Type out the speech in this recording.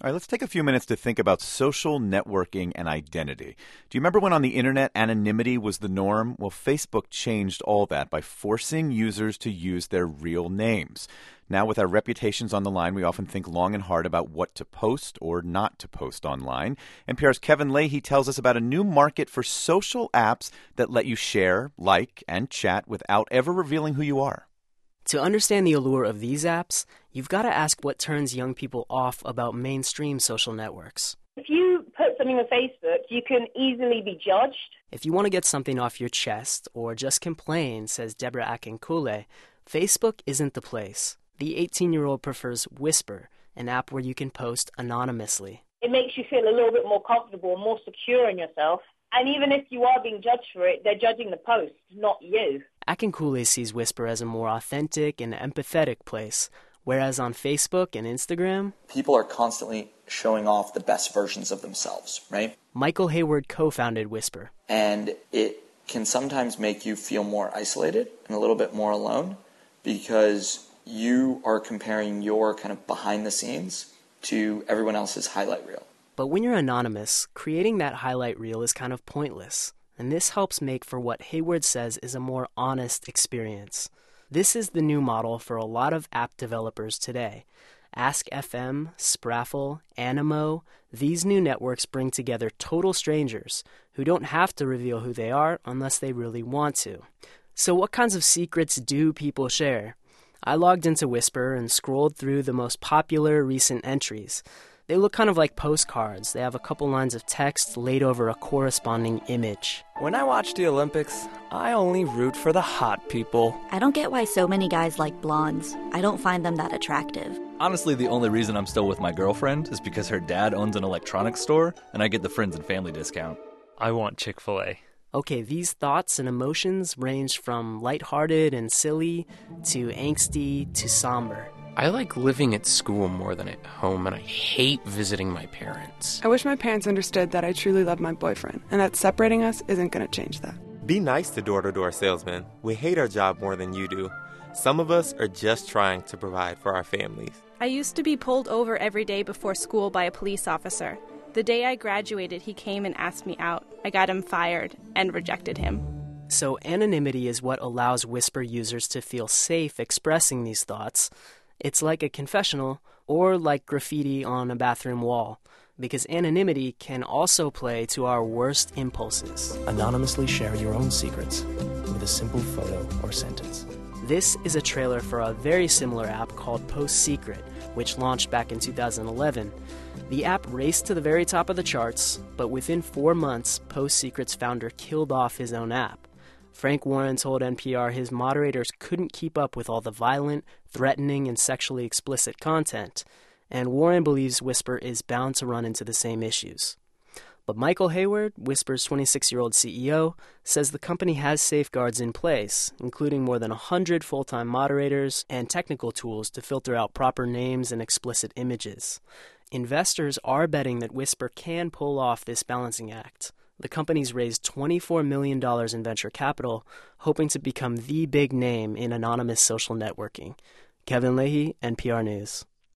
All right, let's take a few minutes to think about social networking and identity. Do you remember when on the internet anonymity was the norm? Well, Facebook changed all that by forcing users to use their real names. Now, with our reputations on the line, we often think long and hard about what to post or not to post online. NPR's Kevin Leahy tells us about a new market for social apps that let you share, like, and chat without ever revealing who you are. To understand the allure of these apps, you've got to ask what turns young people off about mainstream social networks. If you put something on Facebook, you can easily be judged. If you want to get something off your chest or just complain, says Deborah Akinkule, Facebook isn't the place. The 18-year-old prefers Whisper, an app where you can post anonymously. It makes you feel a little bit more comfortable, more secure in yourself. And even if you are being judged for it, they're judging the post, not you. Akinkule sees Whisper as a more authentic and empathetic place, whereas on Facebook and Instagram, people are constantly showing off the best versions of themselves, right? Michael Hayward co-founded Whisper. And it can sometimes make you feel more isolated and a little bit more alone because you are comparing your kind of behind the scenes to everyone else's highlight reel. But when you're anonymous, creating that highlight reel is kind of pointless, and this helps make for what Hayward says is a more honest experience. This is the new model for a lot of app developers today. Ask.fm, Spraffle, Animo, these new networks bring together total strangers who don't have to reveal who they are unless they really want to. So what kinds of secrets do people share? I logged into Whisper and scrolled through the most popular recent entries. They look kind of like postcards. They have a couple lines of text laid over a corresponding image. When I watch the Olympics, I only root for the hot people. I don't get why so many guys like blondes. I don't find them that attractive. Honestly, the only reason I'm still with my girlfriend is because her dad owns an electronics store and I get the friends and family discount. I want Chick-fil-A. Okay, these thoughts and emotions range from lighthearted and silly to angsty to somber. I like living at school more than at home, and I hate visiting my parents. I wish my parents understood that I truly love my boyfriend, and that separating us isn't going to change that. Be nice to door-to-door salesmen. We hate our job more than you do. Some of us are just trying to provide for our families. I used to be pulled over every day before school by a police officer. The day I graduated, he came and asked me out. I got him fired and rejected him. So anonymity is what allows Whisper users to feel safe expressing these thoughts. It's like a confessional or like graffiti on a bathroom wall, because anonymity can also play to our worst impulses. Anonymously share your own secrets with a simple photo or sentence. This is a trailer for a very similar app called Post Secret, which launched back in 2011. The app raced to the very top of the charts, but within 4 months, Post Secret's founder killed off his own app. Frank Warren told NPR his moderators couldn't keep up with all the violent, threatening, and sexually explicit content, and Warren believes Whisper is bound to run into the same issues. But Michael Hayward, Whisper's 26-year-old CEO, says the company has safeguards in place, including more than 100 full-time moderators and technical tools to filter out proper names and explicit images. Investors are betting that Whisper can pull off this balancing act. The company's raised $24 million in venture capital, hoping to become the big name in anonymous social networking. Kevin Leahy, NPR News.